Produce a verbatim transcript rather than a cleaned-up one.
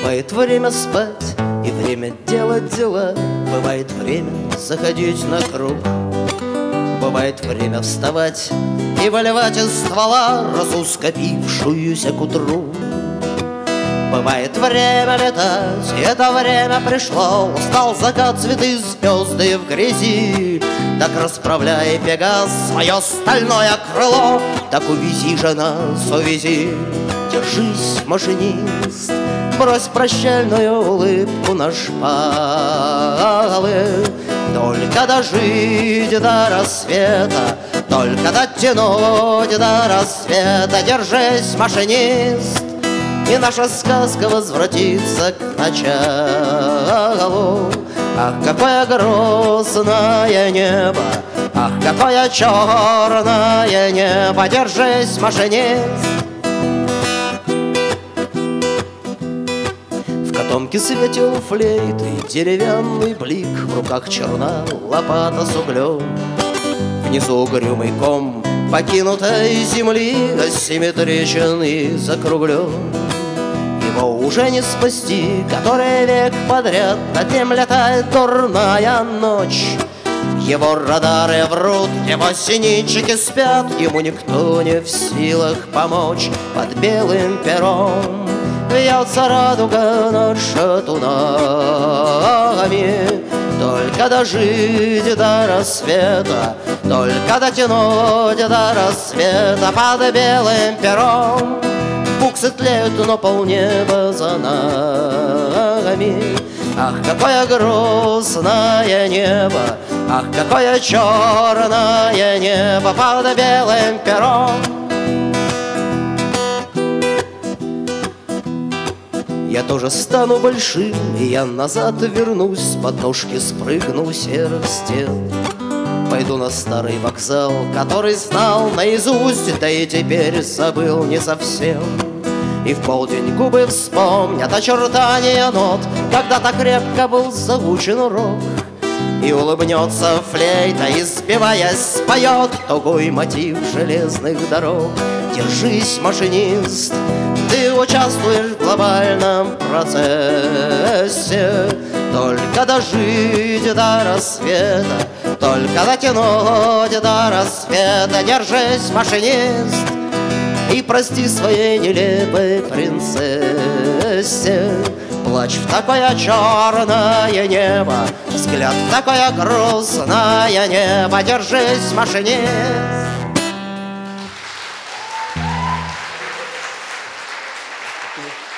Бывает время спать и время делать дела. Бывает время заходить на круг. Бывает время вставать и выливать из ствола росу, скопившуюся к утру. Бывает время летать, и это время пришло. Устал закат, цветы, звезды в грязи. Так расправляй, Пегас, свое стальное крыло. Так увези же нас, увези. Держись, машинист, брось прощальную улыбку на шпалы. Только дожить до рассвета, только дотянуть до рассвета. Держись, машинист, и наша сказка возвратится к началу. Ах, какое грустное небо, ах, какое черное небо. Держись, машинист. В котомке светил флейты, деревянный блик. В руках черна лопата с углем. Внизу угрюмый ком покинутой земли, асимметричен и закруглен. Его уже не спасти, который век подряд над ним летает дурная ночь. Его радары врут, его зенитчики спят, ему никто не в силах помочь. Под белым пером вьется радуга над шатунами. Только дожить до рассвета, только дотянуть до рассвета. Под белым пером буксы тлеют, но полнеба за нами. Ах, какое грустное небо, ах, какое черное небо под белым пером. Я тоже стану большим, и я назад вернусь, с подножки спрыгну серых стен. Пойду на старый вокзал, который знал наизусть, да и теперь забыл не совсем. И в полдень губы вспомнят очертания нот, когда так крепко был заучен урок. И улыбнется флейта, и сбиваясь споет тугой мотив железных дорог. Держись, машинист, ты участвуешь в глобальном процессе. Только дожить до рассвета, только дотянуть до рассвета. Держись, машинист, и прости своей нелепой принцессе. Плачь в такое черное небо, взгляд в такое грустное небо. Держись, машинист. Thank you.